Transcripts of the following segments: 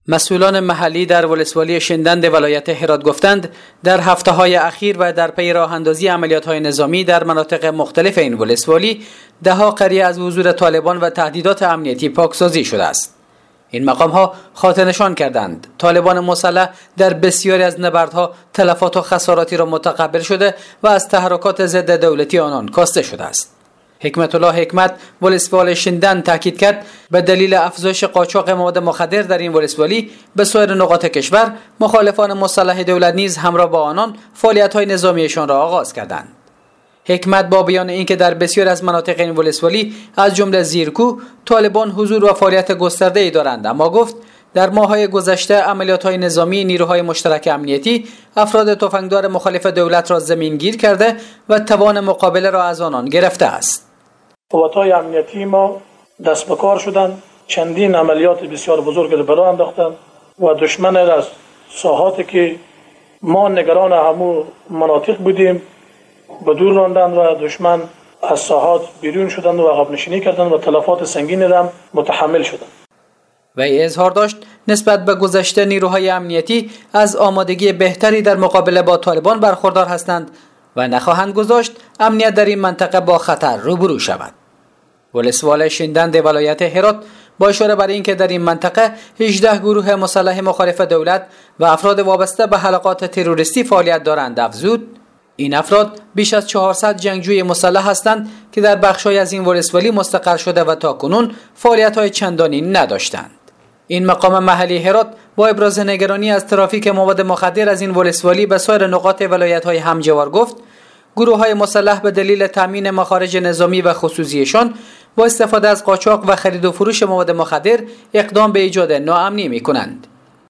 مسئولان محلی در ولسوالی شندند ولایت هرات گفتند در هفته‌های اخیر و در پی راه اندازی عملیات‌های نظامی در مناطق مختلف این ولسوالی ده‌ها قریه از حضور طالبان و تهدیدات امنیتی پاکسازی شده است. این مقام‌ها خاطر نشان کردند طالبان مسلح در بسیاری از نبردها تلفات و خساراتی را متقبل شده و از تحرکات ضد دولتی آنان کاسته شده است. حکمت الله حکمت ولسوال شندند تاکید کرد به دلیل افزایش قاچاق مواد مخدر در این ولسوالی به سایر نقاط کشور مخالفان مسلح دولت نیز همراه با آنان فعالیت‌های نظامیشان را آغاز کردند. حکمت با بیان اینکه در بسیاری از مناطق این ولسوالی از جمله زیرکو طالبان حضور و فعالیت گسترده‌ای دارند، اما گفت در ماه‌های گذشته عملیات‌های نظامی نیروهای مشترک امنیتی افراد تفنگدار مخالف دولت را زمینگیر کرده و توان مقابله را از آنان گرفته است. قوات‌های امنیتی ما دست به کار شدند، چندین عملیات بسیار بزرگ را برآ انداختند و دشمن را از ساحاتی که ما نگران همو مناطق بودیم به دور راندند و دشمن از ساحات بیرون شدند و عقب نشینی کردند و تلفات سنگینی را متحمل شدند. وی اظهار داشت نسبت به گذشته نیروهای امنیتی از آمادگی بهتری در مقابله با طالبان برخوردار هستند و نخواهند گذاشت امنیت در این منطقه با خطر روبرو شود. ولسوال شندند ولایت هرات با اشاره بر اینکه در این منطقه 18 گروه مسلح مخالف دولت و افراد وابسته به حلقات تروریستی فعالیت دارند افزود این افراد بیش از 400 جنگجوی مسلح هستند که در بخش‌های از این ولسوالی مستقر شده و تاکنون فعالیت‌های چندانی نداشتند. این مقام محلی هرات با ابراز نگرانی از ترافیک مواد مخدر از این ولسوالی به سایر نقاط ولایت‌های همجوار گفت گروه‌های مسلح به دلیل تامین مخارج نظامی و خصوصیشان با استفاده از قاچاق و خرید و فروش مواد مخدر اقدام به ایجاد ناامنی می‌کنند.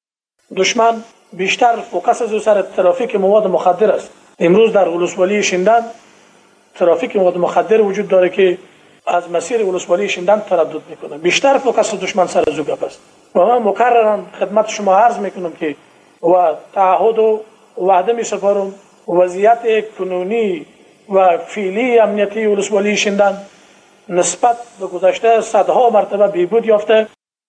دشمن بیشتر فوکس از سر ترافیک مواد مخدر است. امروز در ولسوالی شندند ترافیک مواد مخدر وجود داره که از مسیر ولسوالی شندند تردد میکنه. بیشتر فوکس دشمن سر از گپ است. و من مکررا خدمت شما عرض میکنم که و تعهد و وعده میسپارم وضعیت کنونی و فعلی امنیتی ولسوالی شندند نسبت به گذشته صدها مرتبه بهبود یافته.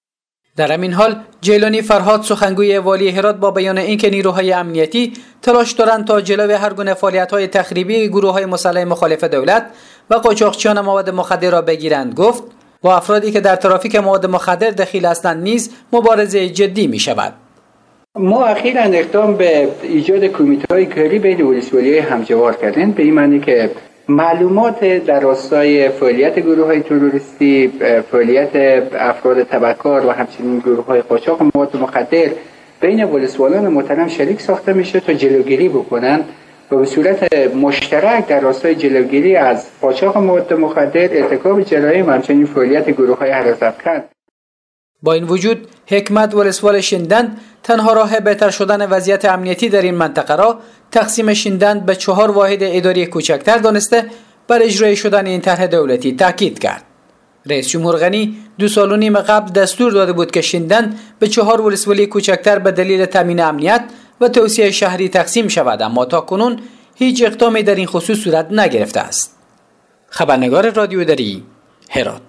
در همین حال جیلانی فرهاد سخنگوی والی هرات با بیان اینکه نیروهای امنیتی تلاش دارند تا جلوی هر گونه فعالیت‌های تخریبی گروه‌های مسلح مخالف دولت و قاچاقچیان مواد مخدر را بگیرند گفت با افرادی که در ترافیک مواد مخدر دخیل هستند نیز مبارزه جدی می‌شود. ما اخیراً اقدام به ایجاد کمیته‌های کاری بین ولسوالی‌های همجوار کردیم به این معنی که معلومات در راستای فعالیت گروه‌های تروریستی، فعالیت افراد تبهکار و همچنین گروه‌های قاچاق مواد مخدر بین ولسوالان محترم شریک ساخته میشه تا جلوگیری بکنن و به صورت مشترک در راستای جلوگیری از قاچاق مواد مخدر، ارتکاب جرایم و همچنین فعالیت گروه‌های حراست‌کن. با این وجود حکمت ولسوال شندند تنها راه بهتر شدن وضعیت امنیتی در این منطقه را تقسیم شندند به 4 واحد اداری کوچکتر دانسته بر اجرای شدن این طرح دولتی تاکید کرد. رئیس جمهور غنی 2 سال و نیم قبل دستور داده بود که شندند به 4 ولسوالی کوچکتر به دلیل تامین امنیت و توسعه شهری تقسیم شود، اما تاکنون هیچ اقدامی در این خصوص صورت نگرفته است. خبرنگار رادیو دری هرات.